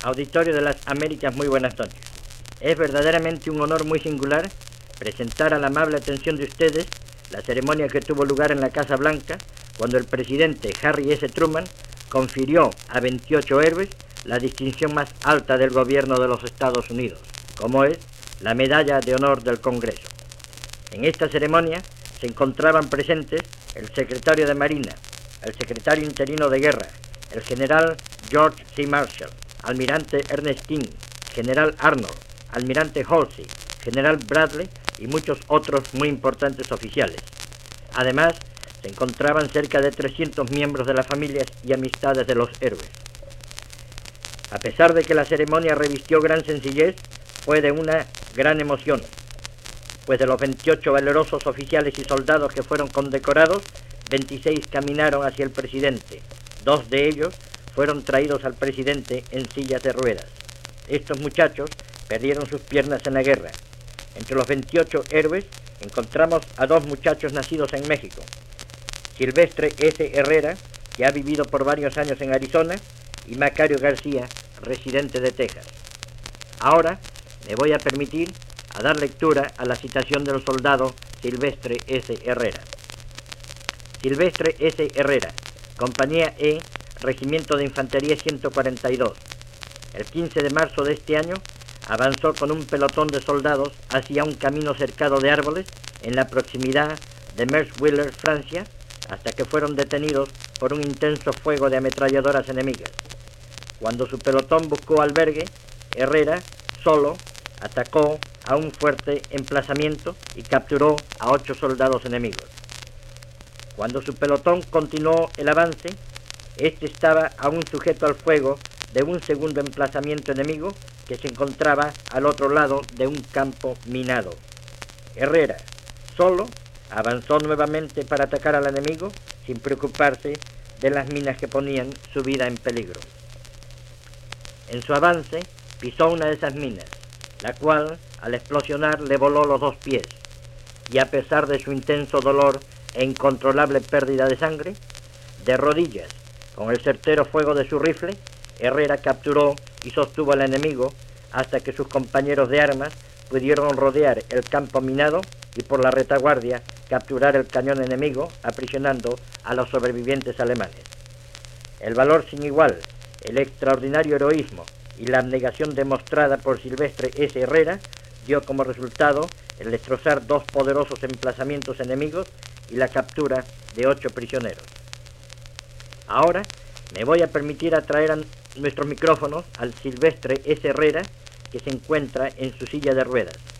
Auditorio de las Américas, muy buenas noches. Es verdaderamente un honor muy singular presentar a la amable atención de ustedes la ceremonia que tuvo lugar en la Casa Blanca cuando el presidente Harry S. Truman confirió a 28 héroes la distinción más alta del gobierno de los Estados Unidos, como es la Medalla de Honor del Congreso. En esta ceremonia se encontraban presentes el secretario de Marina, el secretario interino de Guerra, el general George C. Marshall, almirante Ernest King, general Arnold, almirante Halsey, general Bradley y muchos otros muy importantes oficiales. Además, se encontraban cerca de 300 miembros de las familias y amistades de los héroes. A pesar de que la ceremonia revistió gran sencillez, fue de una gran emoción, pues de los 28 valerosos oficiales y soldados que fueron condecorados, 26 caminaron hacia el presidente. 2 de ellos fueron traídos al presidente en sillas de ruedas. Estos muchachos perdieron sus piernas en la guerra. Entre los 28 héroes encontramos a 2 muchachos nacidos en México. Silvestre S. Herrera, que ha vivido por varios años en Arizona, y Macario García, residente de Texas. Ahora me voy a permitir a dar lectura a la citación del soldado Silvestre S. Herrera. Silvestre S. Herrera, Compañía E, Regimiento de Infantería 142. El 15 de marzo de este año avanzó con un pelotón de soldados hacia un camino cercado de árboles en la proximidad de Merswiller, Francia, hasta que fueron detenidos por un intenso fuego de ametralladoras enemigas. Cuando su pelotón buscó albergue, Herrera, solo, atacó a un fuerte emplazamiento y capturó a 8 soldados enemigos. Cuando su pelotón continuó el avance, este estaba aún sujeto al fuego de un segundo emplazamiento enemigo que se encontraba al otro lado de un campo minado. Herrera, solo, avanzó nuevamente para atacar al enemigo sin preocuparse de las minas que ponían su vida en peligro. En su avance pisó una de esas minas, la cual al explosionar le voló los 2 pies, y a pesar de su intenso dolor e incontrolable pérdida de sangre, de rodillas, con el certero fuego de su rifle, Herrera capturó y sostuvo al enemigo hasta que sus compañeros de armas pudieron rodear el campo minado y por la retaguardia capturar el cañón enemigo, aprisionando a los sobrevivientes alemanes. El valor sin igual, el extraordinario heroísmo y la abnegación demostrada por Silvestre S. Herrera dio como resultado el destrozar 2 poderosos emplazamientos enemigos y la captura de 8 prisioneros. Ahora me voy a permitir atraer a nuestros micrófonos al Silvestre S. Herrera, que se encuentra en su silla de ruedas.